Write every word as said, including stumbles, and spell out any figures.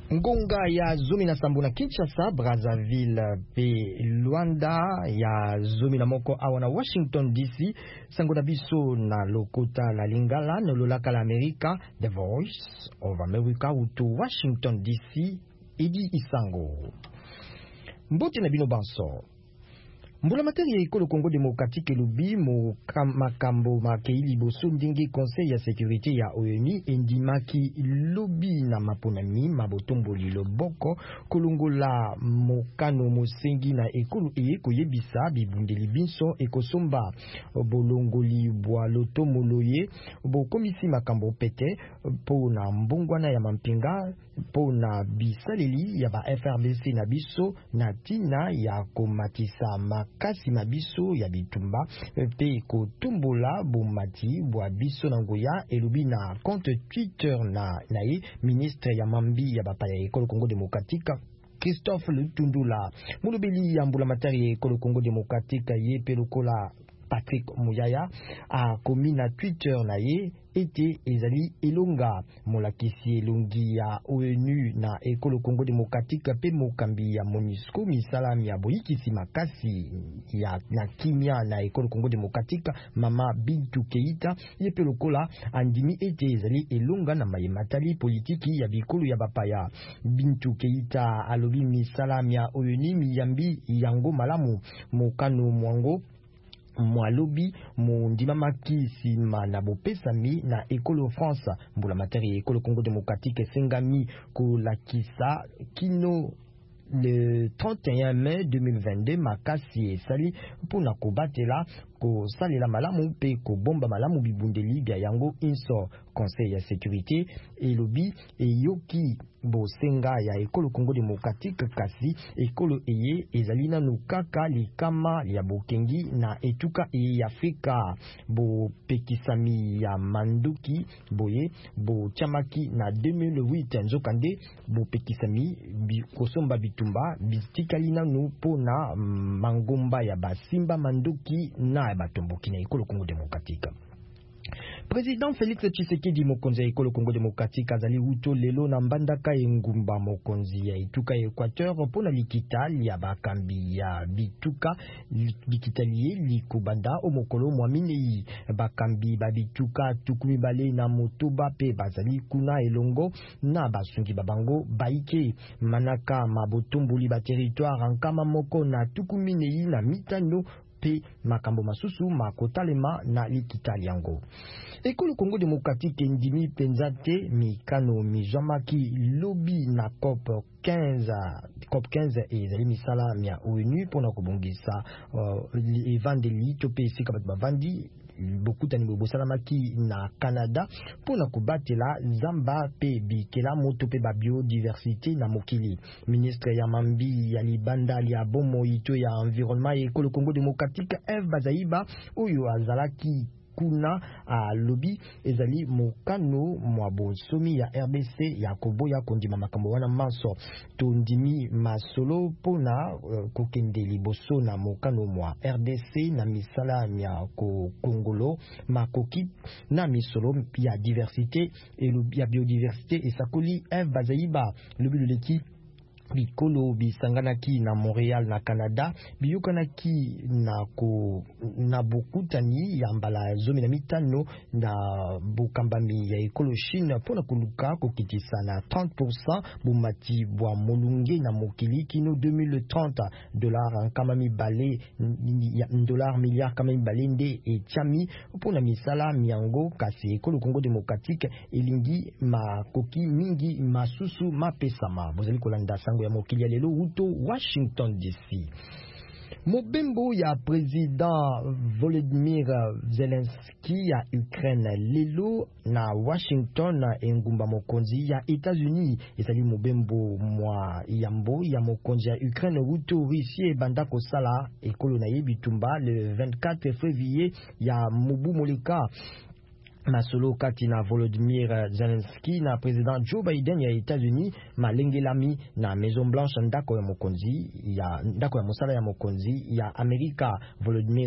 Ngonga ya zomi na sambu na Kinshasa, Brazzaville pe Luanda ya zomi na moko awa na Washington D C, sango na biso na lokota la Lingala na lolaka la Amerika, The Voice of America uto Washington D C, Edi Isango. Mbote na bino banso. Mbula materi ya ekolo Congo Démocratique elubi mo makambo makeili boso ndingi Conseil ya sécurité ya O N U endimaki lobi na maponami mabotomboli loboko kolongola mokano mosengi na ekolo eye koyebisa bibundeli binso ekosomba bolongoli bwa lotomoloye bokomisi makambo pete po na mbongwana ya mampinga po na bisaleli ya ba F R D C na biso na tina ya komatisa makasi na biso ya bitumba pe kotumbola bomati bwa biso na ngoya elubi na compte Twitter na naye ministre ya mambi ya bapaya ekolo Congo Démocratique Christophe Lutundula mulubeli ya mbula matari ya ekolo Congo Démocratique ye pelokola Patrick Muyaya a komi na Twitter na ye ete ezali elonga molakisi elongi ya O N U na ekolo Congo Démocratique pe mokambi ya MONUSCO misalami ya boyikisi makasi ya na kimia na ekolo Congo Démocratique Mama Bintou Keita ye pe lokola andimi ete ezali elonga na mayematali politiki ya bikolo ya bapaya. Bintou Keita alobi misalami ya O N U miyambi yango malamu mokano mwango mwalobi mundimamaki sima na bopesami na ekolo France mbula materi ekolo Congo Démocratique sengami kolakisa kino le trente et un mai deux mille vingt-deux makasi esali mpona kobatela kosalela malamu pe kobomba malamu bibundeli bya yango inso. Conseil ya sécurité elobi eyoki bosenga ya ekolo Congo Démocratique kasi ekolo eye ezali nanu kaka likama ya bokengi na etuka eye ya Afrika bo pekisami ya manduki boye bo chamaki na deux mille huit nzokande bo pekisami bi kosomba bitumba bitikali nanu pona mangomba ya basimba manduki na batomboki na ekolo Congo Démocratique. Président Félix Tshisekedi mokonzi ya ekolo Congo Démocratique azali uto lelo na mbandaka engumba mokonzi ya etuka ya Équateur pona likitali ya bakambi ya bituka likitali likubanda omokolo mwaminei bakambi babituka tukumi bale na motoba pe bazali kuna elongo na basungi babango baike manaka mabotomboli ba territoire nkama moko na tukumi nei na mitano pe makambo masusu makotalema na likitali yango. Ekolo Congo Démocratique ndimi penzate mikano mijamaki lobi na COP quinze COP quinze ezali misala mia O N U pona kobongisa uh, evandeli tope esika bato bavandi bokutani bosalamaki na Canada pona kobatela zamba pe bikela moto pe ba biodiversité na mokili. Ministre ya mambi ya libanda ya bomo ito ya environnement ya ekolo Congo Démocratique Eve Bazaiba oyo azalaki kuna a lobby ezali mokano mwa bonsomi ya R D C ya koboya kondima makambo wana maso tondimi masolo pona uh, kokende liboso na mokano mwa R D C na misala ya ko Kongolo makoki na misolo ya diversité et ya biodiversité esakoli Eve Bazaiba lobi leki bikolo bisanganaki na Montréal na Canada biyukanaki na ko na bokutani ya mbala zomi na mitano na bokambami ya ekolo Chine pona kuluka kokitisa na trente pour cent bumati bwa molunge na mokili kino deux mille trente dollars kama mibale dollars milliards kama mibale nde echami pona misala miango kasi ekolo Congo Démocratique elingi makoki mingi masusu mapesama bozali kolanda sango ya mokili ya lelo uto Washington D C. Mobembo ya président Volodymyr Zelensky ya Ukraine lelo na Washington na engumba mokonzi ya États-Unis ezali mobembo mwa yambo ya mokonzi ya Ukraine uto Russie banda kosala ekolo na ye bitumba le vingt-quatre février ya mobu moleka masolo kati na Volodymyr Zelensky na président Joe Biden ya États-Unis malengelami na Maison Blanche ndako ya mokonzi ya ndako ya mosala ya mokonzi ya Amerika. Volodymyr